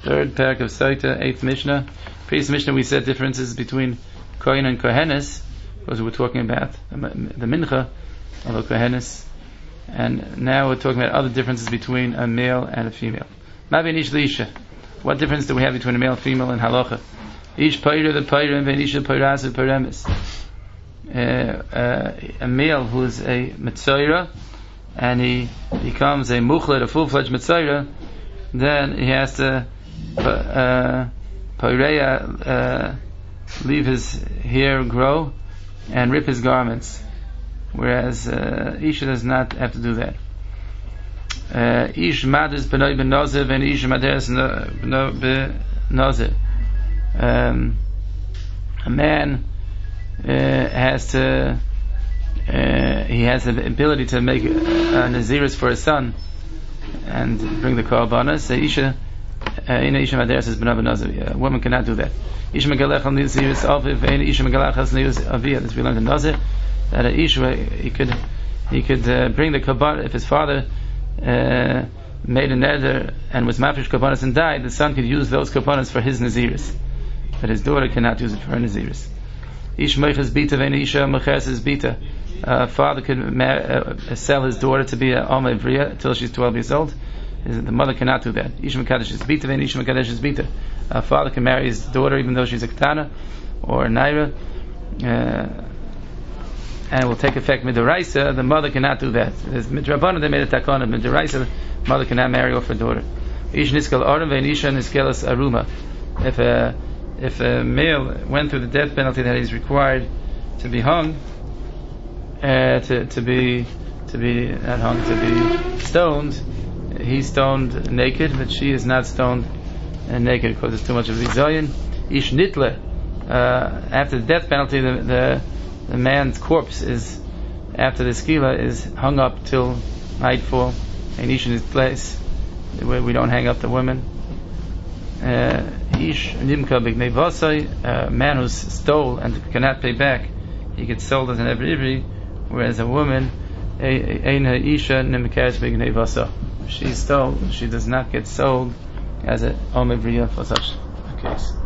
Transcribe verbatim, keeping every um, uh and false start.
Third parak of Saita, eighth Mishnah. Previous Mishnah we said differences between Kohen and Kohenes, because we were talking about the, the Mincha, although Kohenes, and now we're talking about other differences between a male and a female. Mabi Nish Lisha. What difference do we have between a male and female in halacha? Ish Paira the Paira and Venisha Pairas and Pairemis. A male who is a Mitzayra and he becomes a Muchlet, a full-fledged Mitzayra, then he has to uh, Paireya, uh, leave his hair grow and rip his garments, whereas uh, Isha does not have to do that. Ish Madis B'noi B'nozev and Ish Maderes B'noi B'nozev. A man uh, has to uh, he has the ability to make a, a Naziris for his son and bring the korbanos. Isha in Isha Maderes is B'noi B'nozev. A woman cannot do that. Isha Megalech al Naziris Aviv and Isha Megalech al Naziris Aviyah. This we learned in Nazir that a Isha he could he could uh, bring the korban if his father Uh, made a neder and was mafish korbanos and died, the son could use those korbanos for his naziris, but his daughter cannot use it for her naziris. Ish meiches bita vein isha meches bita. A father could ma- uh, sell his daughter to be a alma ivriya until she's twelve years old. The mother cannot do that. Ish mekadesh is bita vein isha mekadesh is bita. A father can marry his daughter even though she's a ketana or a naira. Uh, and it will take effect midoraisa. The mother cannot do that. There's midrabana, they made a takana. Midoraisa, mother cannot marry off her daughter. Ish niskal arum ve'nisha niskelas aruma. If a if a male went through the death penalty that he's required to be hung, uh, to to be to be not hung, to be stoned, he's stoned naked, but she is not stoned uh, naked because it's too much of a bizayin. Ish nitle. Uh, after the death penalty, the, the the man's corpse is, after the skila, is hung up till nightfall, and ish in his place, where we don't hang up the women. Ish nimka b'gnei vasai, a man who stole and cannot pay back, he gets sold as an ivri, whereas a woman, ein ha'isha nimkash b'gnei vasa. She stole, she does not get sold as an om ivriya for such a case.